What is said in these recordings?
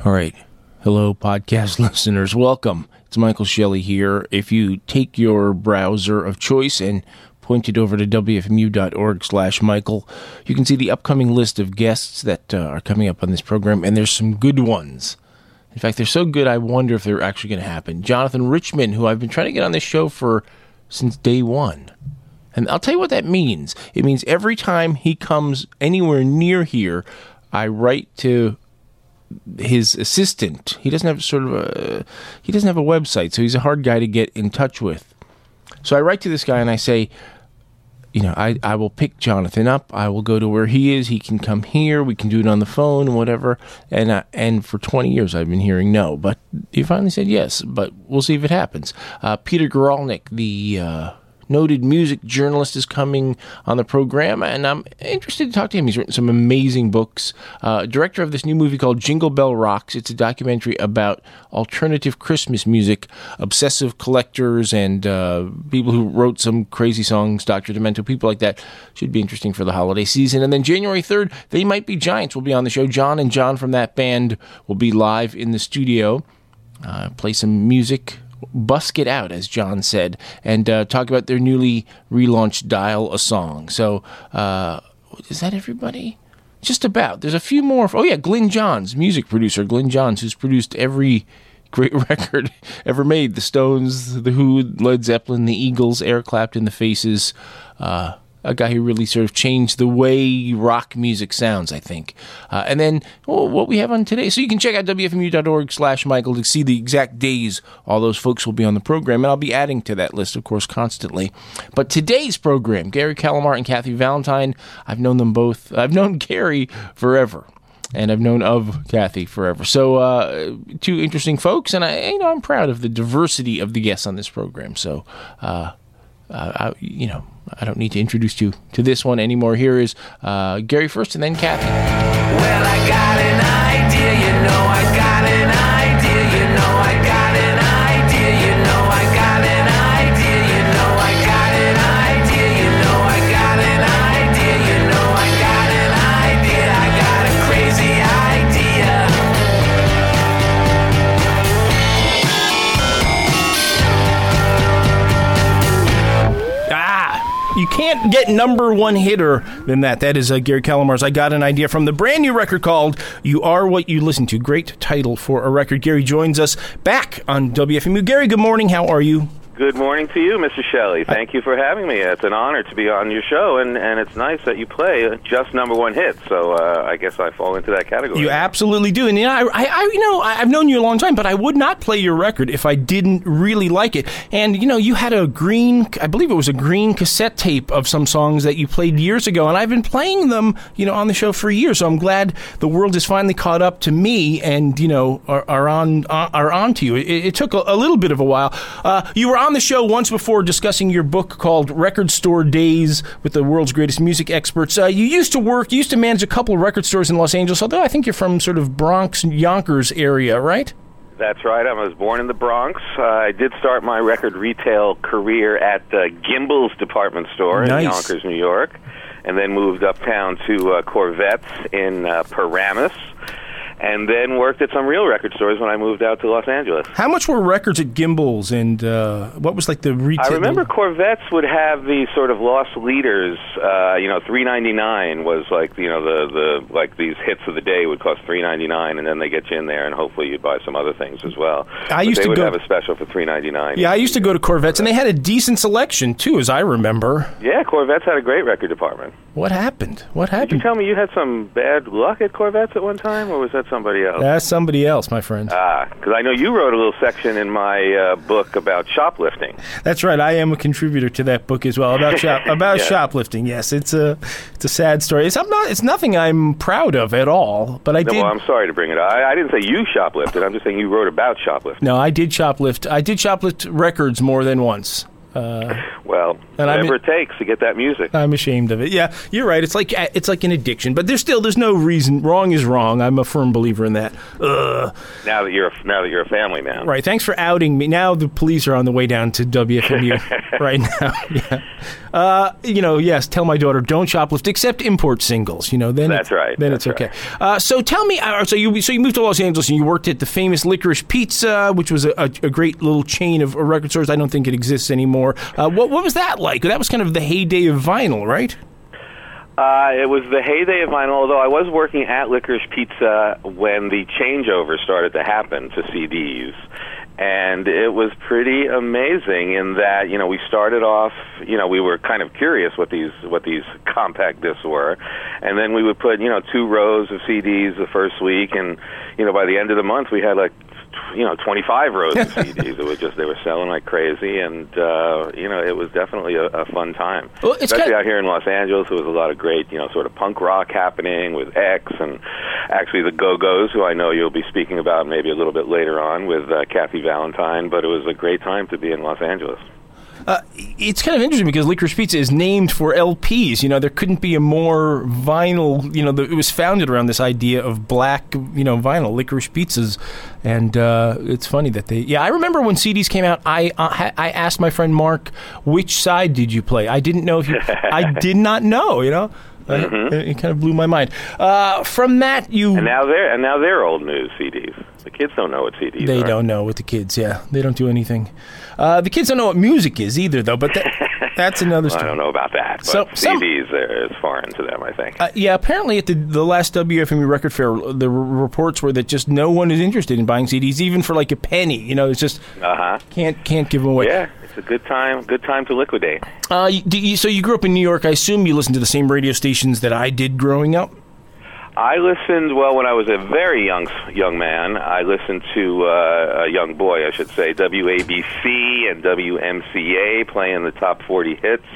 All right. Hello, podcast listeners. Welcome. It's Michael Shelley here. If you take your browser of choice and point it over to wfmu.org/Michael, you can see the upcoming list of guests that are coming up on this program, and there's some good ones. In fact, they're so good, I wonder if they're actually going to happen. Jonathan Richman, who I've been trying to get on this show since day one. And I'll tell you what that means. It means every time he comes anywhere near here, I write to his assistant. He doesn't have a website, so he's a hard guy to get in touch with. So I write to this guy and I say, I will pick Jonathan up. I will go to where he is. He can come here. We can do it on the phone, whatever. And for 20 years I've been hearing no, but he finally said yes. But we'll see if it happens. Peter Guralnick, the noted music journalist, is coming on the program, and I'm interested to talk to him. He's written some amazing books. Director of this new movie called Jingle Bell Rocks. It's a documentary about alternative Christmas music, obsessive collectors, and people who wrote some crazy songs, Dr. Demento, people like that. Should be interesting for the holiday season. And then January 3rd, They Might Be Giants will be on the show. John and John from that band will be live in the studio, play some music, busk it out, as John said, and talk about their newly relaunched Dial a Song. So, is that everybody? Just about. There's a few more. Oh, yeah, Glyn Johns, music producer, Glyn Johns, who's produced every great record ever made. The Stones, The Who, Led Zeppelin, The Eagles, Eric Clapton, The Faces, a guy who really sort of changed the way rock music sounds, I think. And then what we have on today. So you can check out wfmu.org/Michael to see the exact days all those folks will be on the program. And I'll be adding to that list, of course, constantly. But today's program, Gary Calamar and Kathy Valentine, I've known them both. I've known Gary forever, and I've known of Kathy forever. So two interesting folks, and I'm proud of the diversity of the guests on this program. So, I don't need to introduce you to this one anymore. Here is Gary first, and then Kathy. Well, I got an idea, I got an idea, I got an idea, I got an idea, I got an idea, I got an idea, I got an idea, I got a crazy idea. You can't get number one hitter than that. That is Gary Calamar's I Got an Idea from the brand new record called You Are What You Listen To. Great title for a record. Gary joins us back on WFMU. Gary, good morning. How are you? Good morning to you, Mr. Shelley. Thank you for having me. It's an honor to be on your show, and it's nice that you play just number one hits. So I guess I fall into that category. You absolutely do. And I've known you a long time, but I would not play your record if I didn't really like it. And you had I believe it was a green cassette tape of some songs that you played years ago, and I've been playing them, on the show for years. So I'm glad the world has finally caught up to me, and are on to you. It took a little bit of a while. You were on the show once before discussing your book called Record Store Days with the world's greatest music experts. You used to manage a couple of record stores in Los Angeles, although I think you're from sort of Bronx, Yonkers area, right? That's right. I was born in the Bronx. I did start my record retail career at Gimbel's department store in Yonkers, New York, and then moved uptown to Corvettes in Paramus. And then worked at some real record stores when I moved out to Los Angeles. How much were records at Gimbel's, and what was like the retail? I remember Corvettes would have these sort of lost leaders. $3.99 was like the like these hits of the day would cost $3.99, and then they get you in there, and hopefully you'd buy some other things as well. They would have a special for $3.99. Yeah, I used to go to Corvettes, and they had a decent selection too, as I remember. Yeah, Corvettes had a great record department. What happened? Did you tell me you had some bad luck at Corvettes at one time, or was that somebody else? That's somebody else, my friend. Because I know you wrote a little section in my book about shoplifting. That's right. I am a contributor to that book as well about shoplifting. Yes, it's a sad story. It's nothing I'm proud of at all. But I did. Well, I'm sorry to bring it up. I didn't say you shoplifted. I'm just saying you wrote about shoplifting. No, I did shoplift. I did shoplift records more than once. Well, whatever it takes to get that music. I'm ashamed of it. Yeah, you're right. It's like an addiction, but there's no reason. Wrong is wrong. I'm a firm believer in that. Now that you're a family man. Right. Thanks for outing me. Now the police are on the way down to WFMU right now. Yeah. Yes. Tell my daughter don't shoplift except import singles. Then that's right. Then that's it's okay. So tell me. So you moved to Los Angeles and you worked at the famous Licorice Pizza, which was a great little chain of record stores. I don't think it exists anymore. What was that like? That was kind of the heyday of vinyl, right? It was the heyday of vinyl, although I was working at Licorice Pizza when the changeover started to happen to CDs. And it was pretty amazing in that, we started off, we were kind of curious what these compact discs were. And then we would put, 2 rows of CDs the first week. And, by the end of the month, we had 25 rows of CDs. They were selling like crazy, and it was definitely a fun time. Well, especially out here in Los Angeles, there was a lot of great, sort of punk rock happening with X, and actually the Go-Go's, who I know you'll be speaking about maybe a little bit later on with Kathy Valentine. But it was a great time to be in Los Angeles. It's kind of interesting because Licorice Pizza is named for LPs. There couldn't be a more vinyl. It was founded around this idea of black, vinyl, Licorice Pizzas, and it's funny that they. Yeah, I remember when CDs came out. I asked my friend Mark, which side did you play? I didn't know if you. I did not know. It kind of blew my mind. From that, you. And now they're old news CDs. The kids don't know what CDs are. They don't know what the kids, they don't do anything. The kids don't know what music is either, though, but that's another story. I don't know about that, but CDs is foreign to them, I think. Apparently at the last WFMU Record Fair, the reports were that just no one is interested in buying CDs, even for like a penny. It's just can't give them away. Yeah, it's a good time to liquidate. So you grew up in New York. I assume you listened to the same radio stations that I did growing up? I listened, when I was a very young man, I listened to, a young boy, I should say, WABC and WMCA playing the top 40 hits.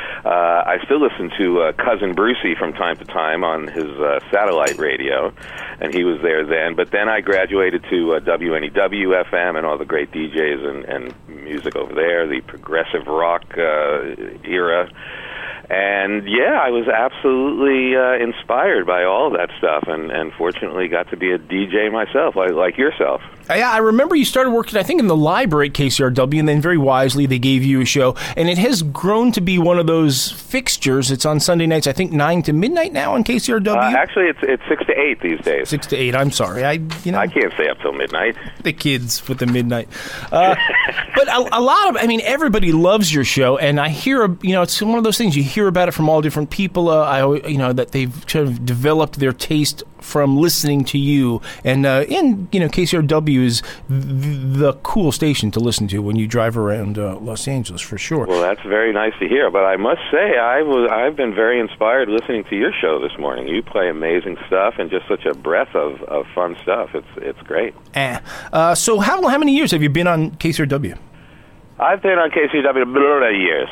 I still listen to Cousin Brucey from time to time on his satellite radio, and he was there then. But then I graduated to WNEW FM and all the great DJs and music over there, the progressive rock era. And, I was absolutely inspired by all of that stuff, and fortunately got to be a DJ myself, like yourself. Yeah, I remember you started working, I think, in the library at KCRW, and then very wisely they gave you a show. And it has grown to be one of those fixtures. It's on Sunday nights, I think, 9 to midnight now on KCRW? Actually, it's 6 to 8 these days. 6 to 8, I'm sorry. I can't stay up till midnight. The kids with the midnight. But a lot of, everybody loves your show, and I hear, it's one of those things, you hear about it from all different people, that they've kind of developed their taste from listening to you, and KCRW is the cool station to listen to when you drive around Los Angeles, for sure. Well, that's very nice to hear, but I must say I've been very inspired listening to your show this morning. You play amazing stuff and just such a breadth of fun stuff. It's great. So how many years have you been on KCRW? I've been on KCRW years.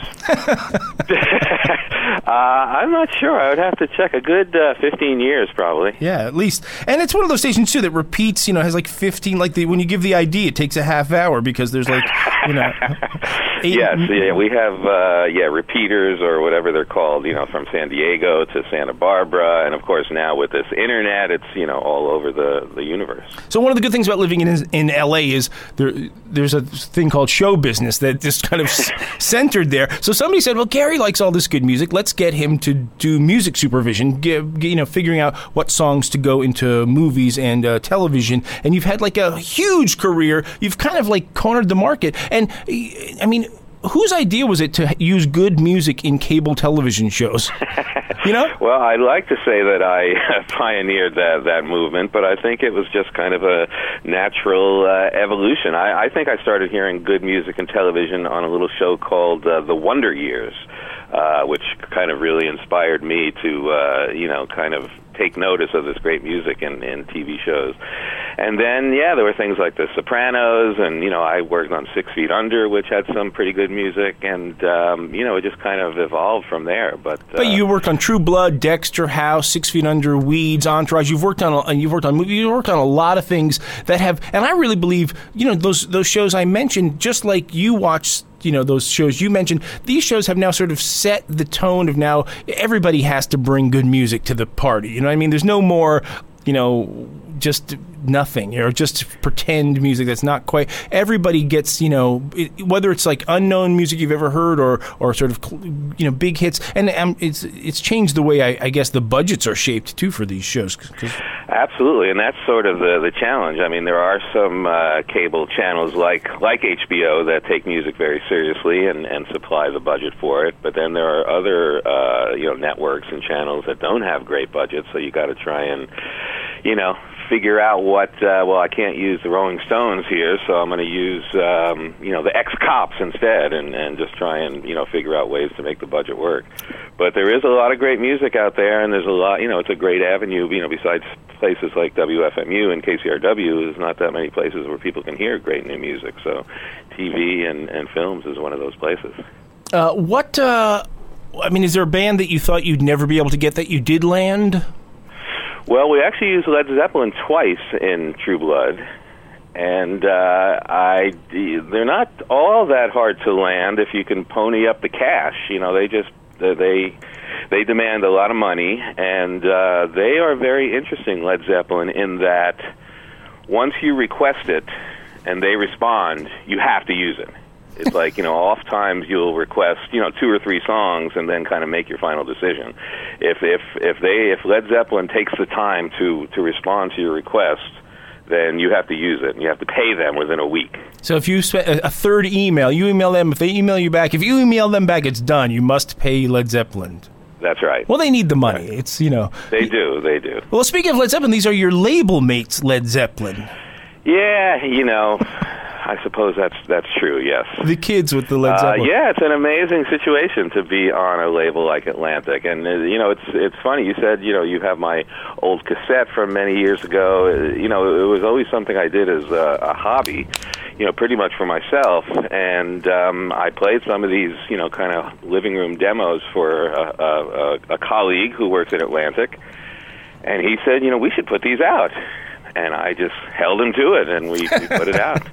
I'm not sure. I would have to check. A good 15 years, probably. Yeah, at least. And it's one of those stations, too, that repeats, has like 15, when you give the ID, it takes a half hour because there's 8. Yes, we have, repeaters or whatever they're called, from San Diego to Santa Barbara. And, of course, now with this Internet, it's, all over the universe. So one of the good things about living in L.A. is there's a thing called show business that just kind of centered there. So somebody said, well, Gary likes all this good music. Let's get him to do music supervision, figuring out what songs to go into movies and television. And you've had a huge career. You've kind of cornered the market. And, whose idea was it to use good music in cable television shows? Well, I'd like to say that I pioneered that movement, but I think it was just kind of a natural evolution. I think I started hearing good music in television on a little show called The Wonder Years, which kind of really inspired me to, kind of take notice of this great music in TV shows. And then, there were things like The Sopranos, and, I worked on 6 Feet Under, which had some pretty good music, and, it just kind of evolved from there. But you worked on True Blood, Dexter House, 6 Feet Under, Weeds, Entourage. You've worked on movies. You worked on a lot of things that have, and I really believe, those shows I mentioned, just like you watch those shows you mentioned, these shows have now sort of set the tone of now everybody has to bring good music to the party. You know what I mean? There's no more, just nothing, or just pretend music that's not quite. Everybody gets, whether it's like unknown music you've ever heard or sort of, big hits. And it's changed the way I guess the budgets are shaped too for these shows. Absolutely, and that's sort of the challenge. I mean, there are some cable channels like HBO that take music very seriously and supply the budget for it. But then there are other networks and channels that don't have great budgets, so you got to try and figure out what, I can't use the Rolling Stones here, so I'm going to use, the Ex-Cops instead, and just try and, figure out ways to make the budget work. But there is a lot of great music out there, and there's a lot, it's a great avenue, besides places like WFMU and KCRW, there's not that many places where people can hear great new music, so TV and films is one of those places. Is there a band that you thought you'd never be able to get that you did land? Well, we actually used Led Zeppelin twice in True Blood, and they're not all that hard to land if you can pony up the cash. They demand a lot of money, and they are very interesting, Led Zeppelin, in that once you request it and they respond, you have to use it. It's like, oftentimes you'll request, 2 or 3 songs and then kind of make your final decision. If Led Zeppelin takes the time to respond to your request, then you have to use it, and you have to pay them within a week. So if you spend a third email, you email them, if they email you back, if you email them back, it's done. You must pay Led Zeppelin. That's right. Well, they need the money. Right. It's, They do. Well, speaking of Led Zeppelin, these are your label mates, Led Zeppelin. Yeah, I suppose that's true, yes. The kids with the Led Zeppelin. Yeah, it's an amazing situation to be on a label like Atlantic. And, it's funny. You said, you have my old cassette from many years ago. It was always something I did as a hobby, pretty much for myself. And I played some of these, kind of living room demos for a colleague who works at Atlantic. And he said, we should put these out. And I just held him to it, and we put it out.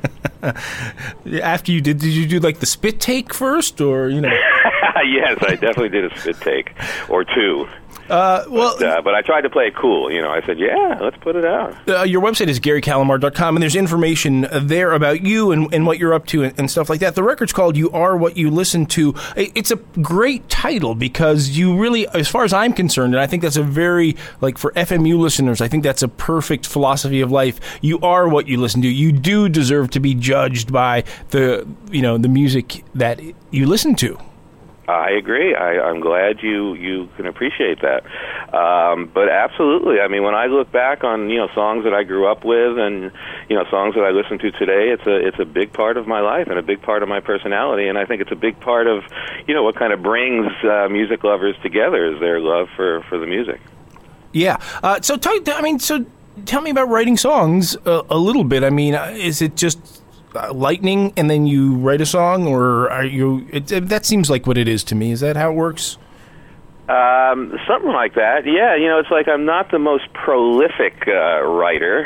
After you did you do like the spit take first, or Yes, I definitely did a spit take or 2. But I tried to play it cool. I said, yeah, let's put it out. Your website is GaryCalamar.com, and there's information there about you and what you're up to and stuff like that. The record's called You Are What You Listen To. It's a great title because you really, as far as I'm concerned, and I think that's a very, for FMU listeners, I think that's a perfect philosophy of life. You are what you listen to. You do deserve to be judged by the music that you listen to. I agree. I'm glad you can appreciate that. But absolutely, I mean, when I look back on songs that I grew up with and songs that I listen to today, it's a big part of my life and a big part of my personality, and I think it's a big part of what kind of brings music lovers together is their love for the music. Yeah. So tell me about writing songs a little bit. I mean, is it just lightning and then you write a song, or are you? That seems like what it is to me. Is that how it works? Something like that. Yeah, it's like I'm not the most prolific writer,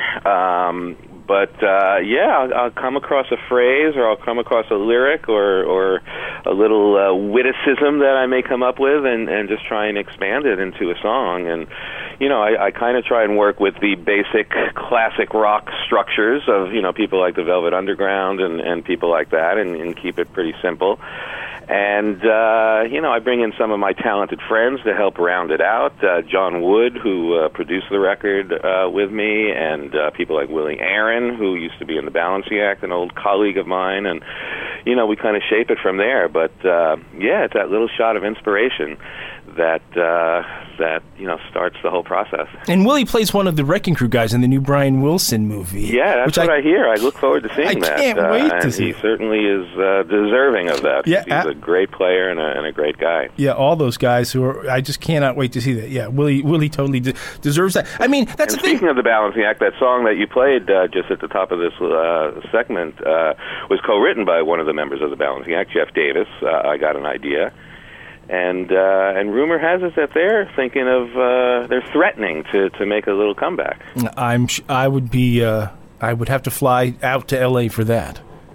but I'll come across a phrase, or I'll come across a lyric, or a little witticism that I may come up with, and just try and expand it into a song. And I kind of try and work with the basic classic rock structures of people like the Velvet Underground and people like that, and keep it pretty simple. And I bring in some of my talented friends to help round it out. John Wood, who produced the record with me, and people like Willie Aaron, who used to be in the Balancing Act, an old colleague of mine, and we kind of shape it from there. But it's that little shot of inspiration that starts the whole process. And Willie plays one of the Wrecking Crew guys in the new Brian Wilson movie. Yeah, that's what I hear. I look forward to seeing that. I can't wait to see it. He certainly is deserving of that. Yeah, he's a great player and a great guy. Yeah, all those guys I just cannot wait to see that. Yeah, Willie totally deserves that. I mean, that's the thing. Speaking of the Balancing Act, that song that you played just at the top of this segment was co-written by one of the members of the Balancing Act, Jeff Davis. I Got an Idea. And rumor has it that they're thinking of they're threatening to make a little comeback. I would have to fly out to L.A. for that.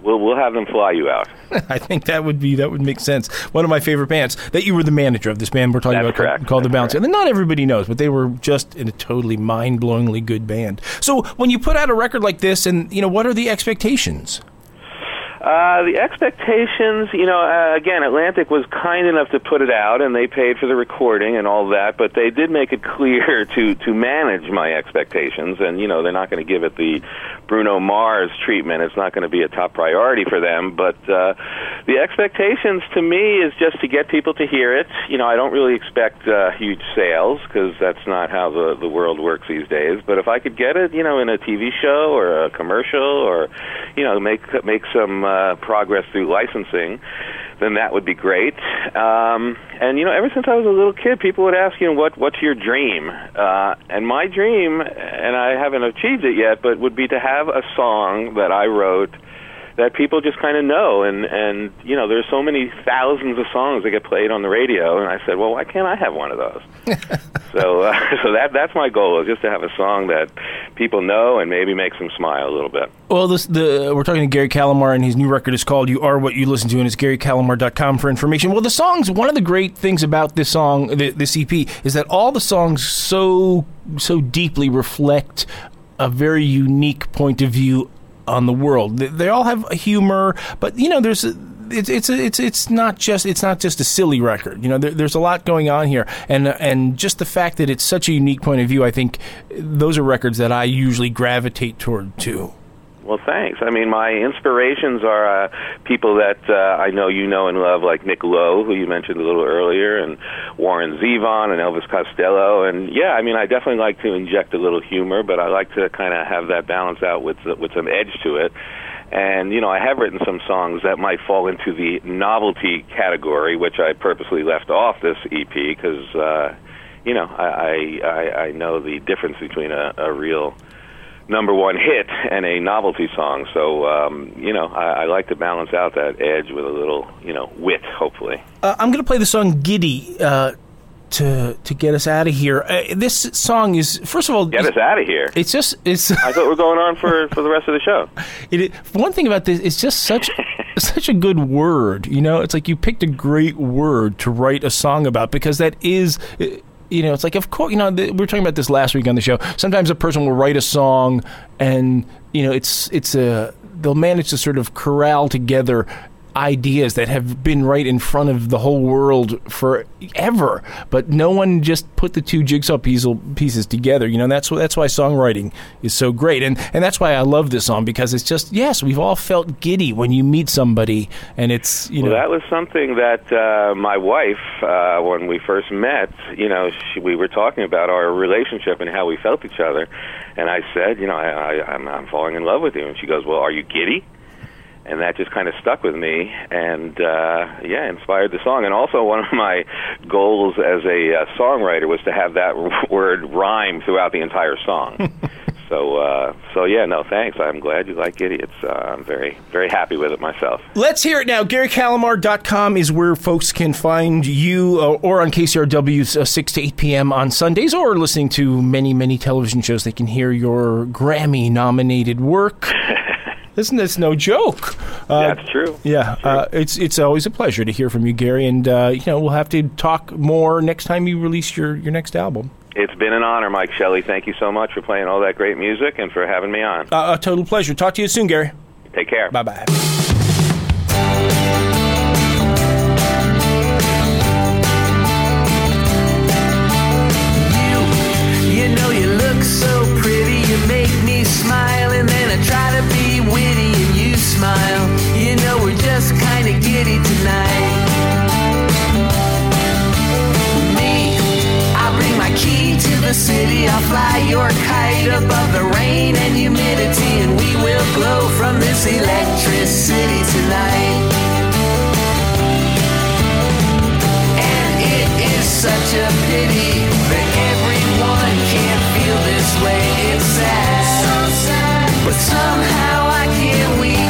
We'll have them fly you out. I think that would make sense. One of my favorite bands that you were the manager of, this band we're talking about called The Bouncer. And not everybody knows, but they were just in a totally mind-blowingly good band. So when you put out a record like this, and what are the expectations? The expectations, again, Atlantic was kind enough to put it out, and they paid for the recording and all that, but they did make it clear to manage my expectations, and, they're not going to give it the Bruno Mars treatment. It's not going to be a top priority for them, but the expectations to me is just to get people to hear it. I don't really expect huge sales, because that's not how the world works these days, but if I could get it, in a TV show or a commercial or, make some progress through licensing, then that would be great. And ever since I was a little kid, people would ask, what's your dream? And my dream, and I haven't achieved it yet, but would be to have a song that I wrote that people just kind of know, and there's so many thousands of songs that get played on the radio, and I said, well, why can't I have one of those? so that's my goal, is just to have a song that people know and maybe makes them smile a little bit. Well, we're talking to Gary Calamar, and his new record is called You Are What You Listen To, and it's GaryCalamar.com for information. Well, the songs, one of the great things about this song, this EP, is that all the songs so deeply reflect a very unique point of view on the world. They all have humor, but it's not just a silly record. There's a lot going on here, and just the fact that it's such a unique point of view, I think those are records that I usually gravitate toward too. Well, thanks. I mean, my inspirations are people that I know you know and love, like Nick Lowe, who you mentioned a little earlier, and Warren Zevon and Elvis Costello. And, yeah, I mean, I definitely like to inject a little humor, but I like to kind of have that balance out with some edge to it. And, I have written some songs that might fall into the novelty category, which I purposely left off this EP because, I know the difference between a real number one hit and a novelty song. So, I like to balance out that edge with a little, wit, hopefully. I'm going to play the song Giddy to get us out of here. This song is, first of all... Get us out of here? It's... I thought we were going on for the rest of the show. One thing about this, it's just such a good word, It's like you picked a great word to write a song about, because that is... it's like, of course, we were talking about this last week on the show. Sometimes a person will write a song and, they'll manage to sort of corral together ideas that have been right in front of the whole world forever, but no one just put the two jigsaw pieces together. That's why songwriting is so great, and that's why I love this song, because it's just, yes, we've all felt giddy when you meet somebody, and it's Well, that was something that my wife, when we first met, we were talking about our relationship and how we felt each other, and I said, I'm falling in love with you, and she goes, well, are you giddy? And that just kind of stuck with me, and inspired the song. And also, one of my goals as a songwriter was to have that word rhyme throughout the entire song. Thanks. I'm glad you like Giddy. I'm very, very happy with it myself. Let's hear it now. GaryCalamar.com is where folks can find you, or on KCRW's 6 to 8 p.m. on Sundays, or listening to many, many television shows. They can hear your Grammy-nominated work. That's no joke. That's true. Yeah, it's always a pleasure to hear from you, Gary, and we'll have to talk more next time you release your next album. It's been an honor, Mike Shelley. Thank you so much for playing all that great music and for having me on. A total pleasure. Talk to you soon, Gary. Take care. Bye-bye. You look so pretty, you make me smile, and then I try to be witty and you smile. We're just kinda giddy tonight. Me, I'll bring my key to the city, I'll fly your kite above the rain and humidity, and we will glow from this electricity tonight. And it is such a pity that everyone can't feel this way. It's sad, so sad, but somehow I can't weep.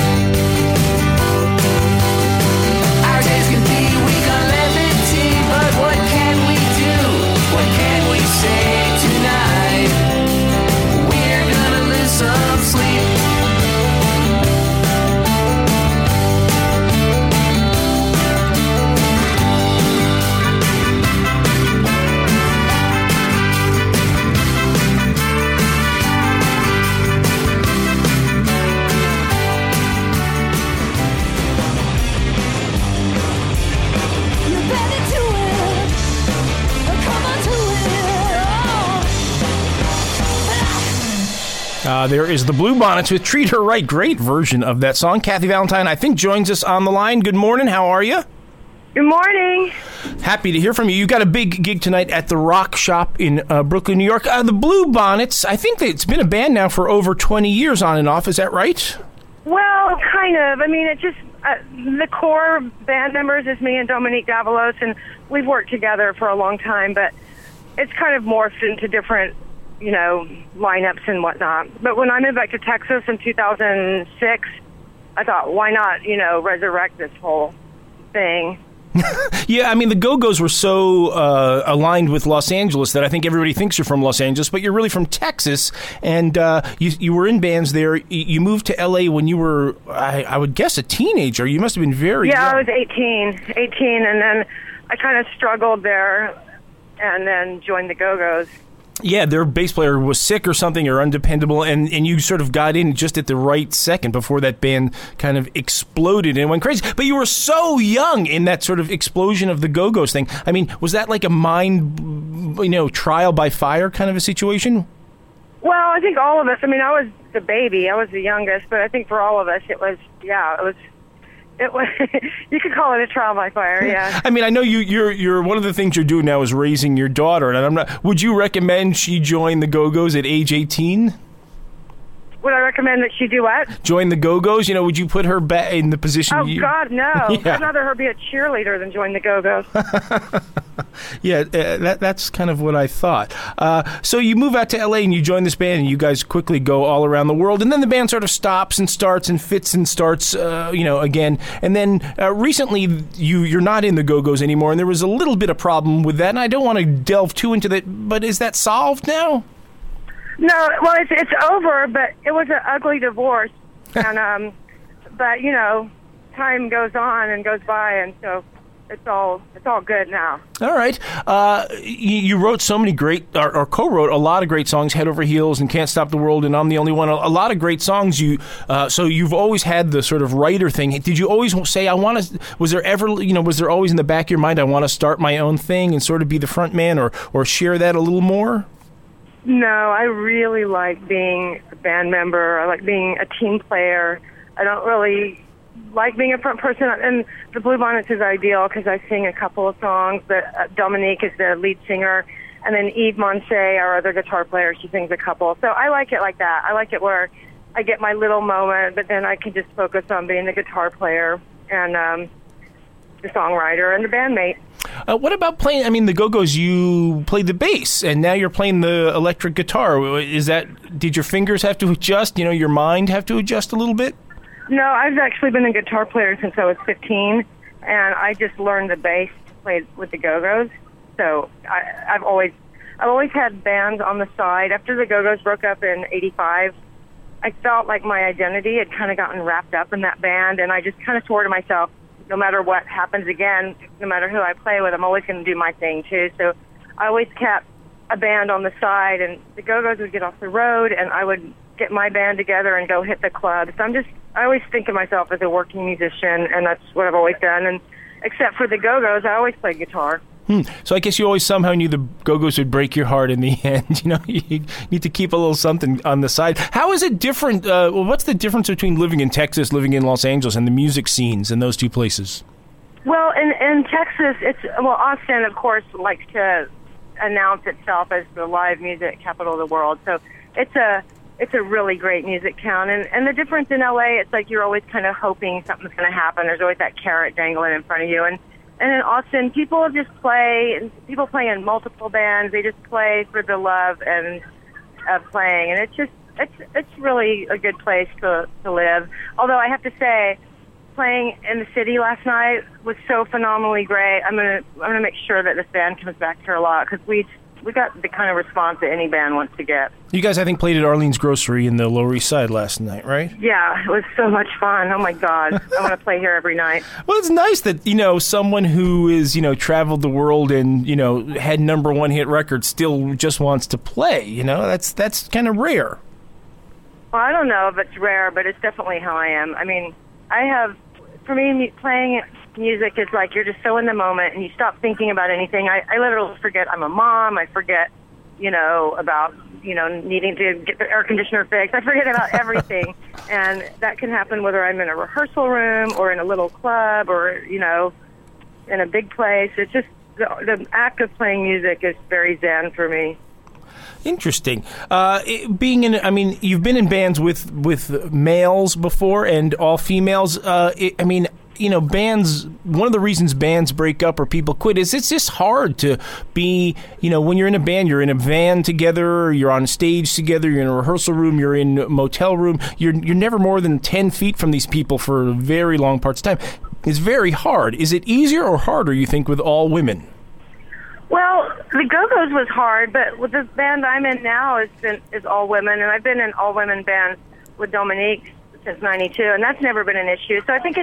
Our days can be weak on levity, but what can we do? What can we say tonight? We're gonna lose some sleep. There is the Bluebonnets with Treat Her Right. Great version of that song. Kathy Valentine, I think, joins us on the line. Good morning. How are you? Good morning. Happy to hear from you. You got a big gig tonight at the Rock Shop in Brooklyn, New York. The Bluebonnets, I think that it's been a band now for over 20 years on and off. Is that right? Well, kind of. I mean, it just, the core band members is me and Dominique Davalos, and we've worked together for a long time, but it's kind of morphed into different, lineups and whatnot. But when I moved back to Texas in 2006, I thought, why not, resurrect this whole thing? Yeah, I mean, the Go-Go's were so aligned with Los Angeles that I think everybody thinks you're from Los Angeles, but you're really from Texas, and you were in bands there. You moved to L.A. when you were, I would guess, a teenager. You must have been very young. I was 18, and then I kind of struggled there and then joined the Go-Go's. Yeah, their bass player was sick or something or undependable, and you sort of got in just at the right second before that band kind of exploded and went crazy. But you were so young in that sort of explosion of the Go-Go's thing. I mean, was that like a mind, trial by fire kind of a situation? Well, I think all of us, I was the baby, I was the youngest, but I think for all of us it was, you could call it a trial by fire, yeah. I mean, I know you're one of the things you're doing now is raising your daughter, and would you recommend she join the Go-Go's at age 18? Would I recommend that she do what? Join the Go-Go's? Would you put her back in the position? Oh, God, no. Yeah. I'd rather her be a cheerleader than join the Go-Go's. Yeah, that's kind of what I thought. So you move out to L.A. and you join this band, and you guys quickly go all around the world, and then the band sort of stops and starts and fits and starts, again. And then recently you're not in the Go-Go's anymore, and there was a little bit of problem with that, and I don't want to delve too into that, but is that solved now? No, well, it's over, but it was an ugly divorce, and but time goes on and goes by, and so it's all good now. All right, you wrote so many great, or co-wrote a lot of great songs, Head Over Heels and Can't Stop the World and I'm the Only One. A lot of great songs. So you've always had the sort of writer thing. Did you always say, was there always in the back of your mind, I want to start my own thing and sort of be the front man, or share that a little more? No, I really like being a band member. I like being a team player. I don't really like being a front person. And the Bluebonnets is ideal because I sing a couple of songs, but Dominique is the lead singer, and then Eve Monse, our other guitar player, she sings a couple. So I like it like that. I like it where I get my little moment, but then I can just focus on being the guitar player and the songwriter and the bandmate. What about playing, the Go-Go's, you played the bass, and now you're playing the electric guitar. Did your fingers have to adjust? Your mind have to adjust a little bit? No, I've actually been a guitar player since I was 15, and I just learned the bass to play with the Go-Go's. So I've always had bands on the side. After the Go-Go's broke up in '85, I felt like my identity had kind of gotten wrapped up in that band, and I just kind of swore to myself, no matter what happens again, no matter who I play with, I'm always going to do my thing, too. So I always kept a band on the side, and the Go-Go's would get off the road, and I would get my band together and go hit the club. So I always think of myself as a working musician, and that's what I've always done. And except for the Go-Go's, I always played guitar. So I guess you always somehow knew the Go-Go's would break your heart in the end. You need to keep a little something on the side. How is it different? What's the difference between living in Texas, living in Los Angeles, and the music scenes in those two places? Well, in Texas, Austin, of course, likes to announce itself as the live music capital of the world. So it's a really great music town. And the difference in LA, it's like you're always kind of hoping something's going to happen. There's always that carrot dangling in front of you. And in Austin, people just play. People play in multiple bands. They just play for the love of playing, and it's really a good place to live. Although I have to say, playing in the city last night was so phenomenally great. I'm gonna make sure that this band comes back here a lot because we got the kind of response that any band wants to get. You guys, I think, played at Arlene's Grocery in the Lower East Side last night, right? Yeah, it was so much fun. Oh, my God. I want to play here every night. Well, it's nice that, someone who is, traveled the world and, had number one hit records still just wants to play, That's kind of rare. Well, I don't know if it's rare, but it's definitely how I am. For me, playing music is like you're just so in the moment and you stop thinking about anything. I literally forget I'm a mom. I forget about, needing to get the air conditioner fixed. I forget about everything. And that can happen whether I'm in a rehearsal room or in a little club or, in a big place. It's just the act of playing music is very zen for me. Interesting. You've been in bands with males before and all females. Bands, one of the reasons bands break up or people quit is it's just hard to be, when you're in a band, you're in a van together, you're on stage together, you're in a rehearsal room, you're in a motel room, you're never more than 10 feet from these people for very long parts of time. It's very hard. Is it easier or harder, you think, with all women? Well, the Go-Go's was hard, but with the band I'm in now is all women, and I've been in all-women bands with Dominique since '92, and that's never been an issue. So I think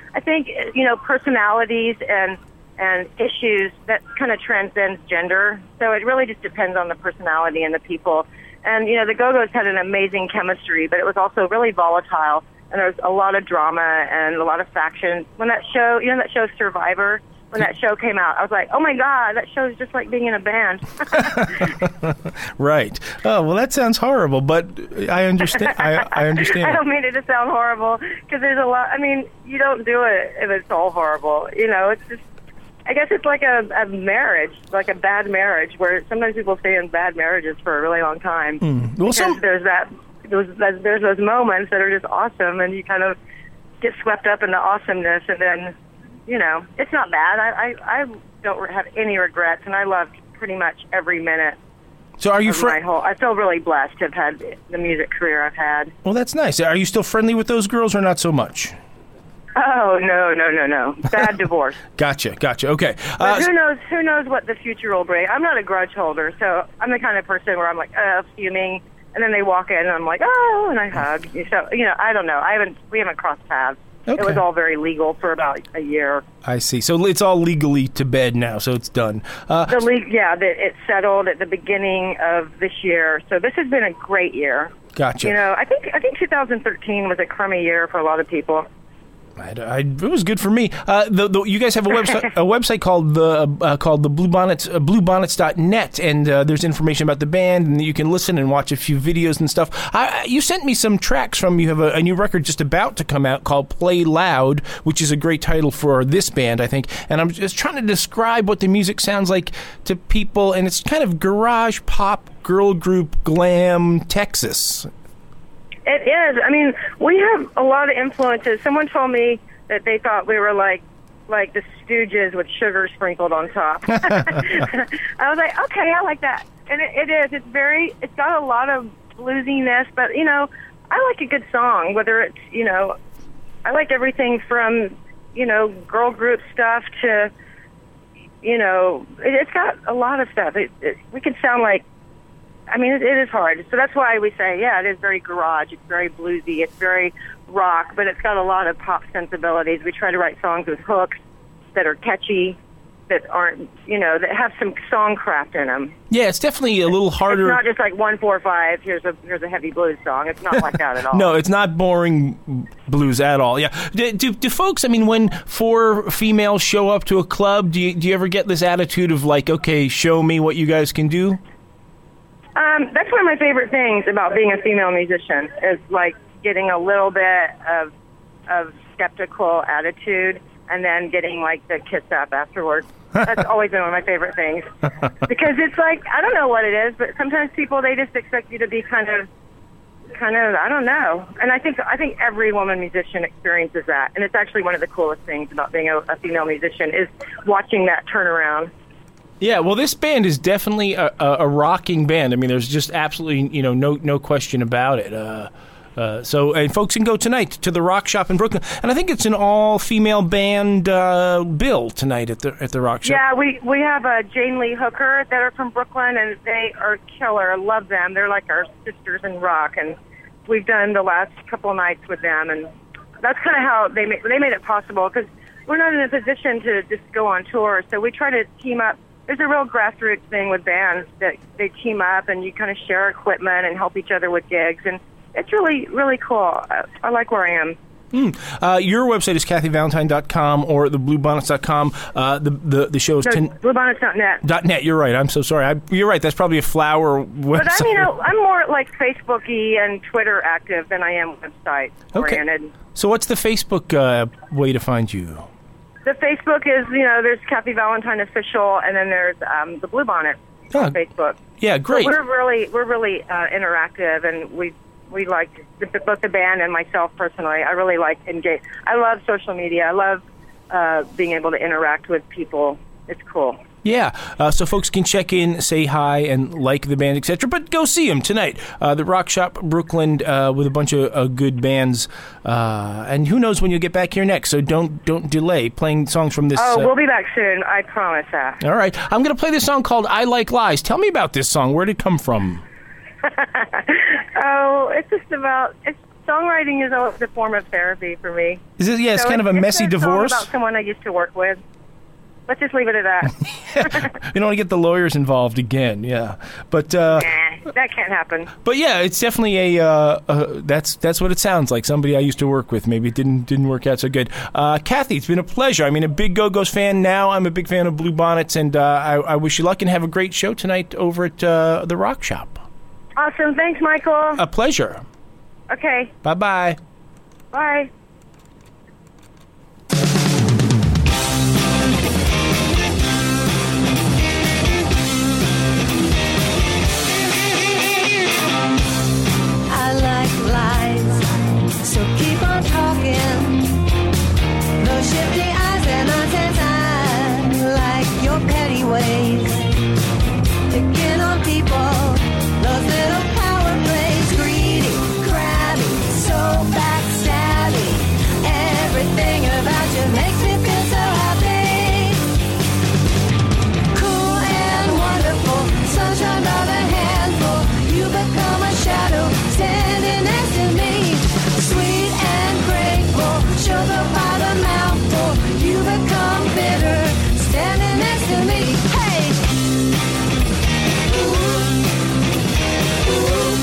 personalities and issues that kind of transcends gender. So it really just depends on the personality and the people. And the Go-Go's had an amazing chemistry, but it was also really volatile, and there was a lot of drama and a lot of factions. When that show, that show Survivor. When that show came out, I was like, oh, my God, that show's just like being in a band. Right. Oh, well, that sounds horrible, but I understand. I understand. I don't mean it to sound horrible, because there's a lot. I mean, you don't do it if it's all horrible. It's just, I guess it's like a marriage, like a bad marriage, where sometimes people stay in bad marriages for a really long time. Well, there's those moments that are just awesome, and you kind of get swept up in the awesomeness, and then, it's not bad. I don't have any regrets, and I loved pretty much every minute. So are you I feel really blessed to have had the music career I've had. Well, that's nice. Are you still friendly with those girls or not so much? Oh, no. Bad divorce. Gotcha. Okay. But who knows what the future will bring. I'm not a grudge holder, so I'm the kind of person where I'm like, fuming, and then they walk in, and I'm like, oh, and I hug. So, I don't know. We haven't crossed paths. Okay. It was all very legal for about a year. I see. So it's all legally to bed now, so it's done. It settled at the beginning of this year. So this has been a great year. Gotcha. I think 2013 was a crummy year for a lot of people. It was good for me. You guys have a website called the Bluebonnets, bluebonnets.net, and there's information about the band, and you can listen and watch a few videos and stuff. You sent me some tracks from. You have a new record just about to come out called Play Loud, which is a great title for this band, I think. And I'm just trying to describe what the music sounds like to people, and it's kind of garage pop, girl group, glam, Texas. It is. I mean, we have a lot of influences. Someone told me that they thought we were like the Stooges with sugar sprinkled on top. I was like, okay, I like that. And it is. It's got a lot of bluesiness, but, I like a good song, whether it's, I like everything from, girl group stuff to, it's got a lot of stuff. We could sound like, it is hard. So that's why we say, it is very garage. It's very bluesy. It's very rock, but it's got a lot of pop sensibilities. We try to write songs with hooks that are catchy, that aren't, that have some songcraft in them. Yeah, it's definitely a little harder. It's not just like 1, 4, 5. Here's a heavy blues song. It's not like that at all. No, it's not boring blues at all. Yeah. Do folks? When 4 females show up to a club, do you ever get this attitude of like, okay, show me what you guys can do? That's one of my favorite things about being a female musician is like getting a little bit of skeptical attitude and then getting like the kiss up afterwards. That's always been one of my favorite things because it's like, I don't know what it is, but sometimes people, they just expect you to be kind of, I don't know. And I think every woman musician experiences that. And it's actually one of the coolest things about being a female musician is watching that turnaround. Yeah, well, this band is definitely a rocking band. There's just absolutely, no question about it. And folks can go tonight to the Rock Shop in Brooklyn, and I think it's an all-female band bill tonight at the Rock Shop. Yeah, we have Jane Lee Hooker that are from Brooklyn, and they are killer. I love them. They're like our sisters in rock, and we've done the last couple of nights with them, and that's kind of how they made it possible because we're not in a position to just go on tour, so we try to team up. There's a real grassroots thing with bands that they team up and you kind of share equipment and help each other with gigs. And it's really, really cool. I like where I am. Your website is KathyValentine.com or thebluebonnets.com. The show is Bluebonnets.net. .net. You're right. I'm so sorry. You're right. That's probably a flower website. But I'm more like Facebook-y and Twitter active than I am website oriented. Okay. So what's the Facebook way to find you? The Facebook is, there's Kathy Valentine Official, and then there's the Bluebonnet on Facebook. Yeah, great. So we're really interactive, and we like both the band and myself personally. I really like engage. I love social media. I love being able to interact with people. It's cool. Yeah, so folks can check in, say hi, and like the band, etc. But go see them tonight. The Rock Shop, Brooklyn, with a bunch of good bands. And who knows when you'll get back here next, so don't delay playing songs from this. Oh, we'll be back soon. I promise that. All right. I'm going to play this song called I Like Lies. Tell me about this song. Where did it come from? It's just about... Songwriting is always a form of therapy for me. Is it? Yeah, it's kind of a messy divorce. It's about someone I used to work with. Let's just leave it at that. You don't want to get the lawyers involved again, yeah. But that can't happen. But yeah, it's definitely that's what it sounds like. Somebody I used to work with. Maybe it didn't work out so good. Kathy, it's been a pleasure. I mean, a big Go-Go's fan now. I'm a big fan of Bluebonnets, and I wish you luck and have a great show tonight over at the Rock Shop. Awesome. Thanks, Michael. A pleasure. Okay. Bye-bye. Bye. So keep on talking. Those shifty eyes and nonsense eyes, like your petty ways. Picking on people, those little power plays. Greedy, crabby, so backstabby. Everything about you makes me feel so happy. Cool and wonderful, sunshine by the handful. You become a shadow, standing next to me. Sweet and grateful, sugar by the mouthful. You become bitter, standing next to me. Hey! Ooh. Ooh.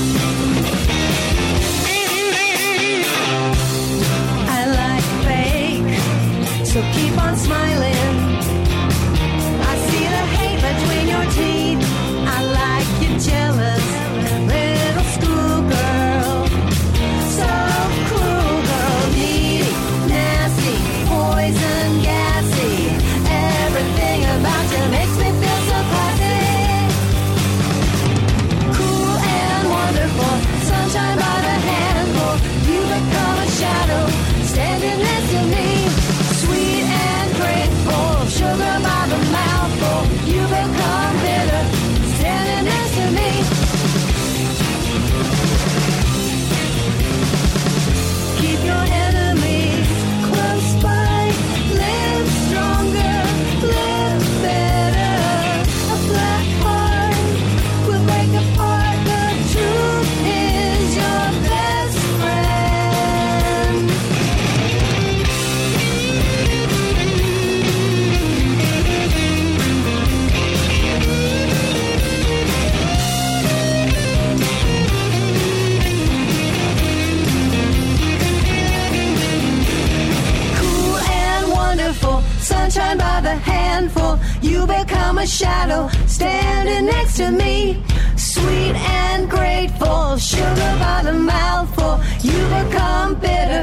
I like fake, so keep on smiling. I see the hate between your teeth. I like you jealous, little schoolgirl. So cruel, girl, needy, nasty, poison, gassy. Everything about you makes me feel so classy. Cool and wonderful, sunshine by the handful. You become a shadow, standing next to me. Sweet and grateful, sugar by the mouthful. You become bitter, standing next to me. Keep your enemies close by. Live stronger, live better. A black heart will break apart. The truth is your best friend. Cool and wonderful, sunshine by the handful. You become a shadow, standing next to me. Sweet and grateful, sugar by the mouthful. You become bitter,